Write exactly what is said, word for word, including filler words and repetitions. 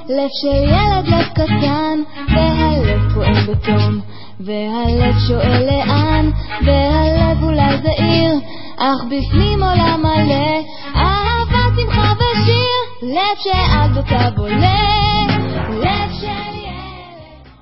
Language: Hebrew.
לב של ילד, לב קטן, והלב פועם בתום, והלב שואל לאן, והלב אולי זהיר, אך בפנים עולם מלא אהבה, שמחה ושיר. לב שעל דותיו עולה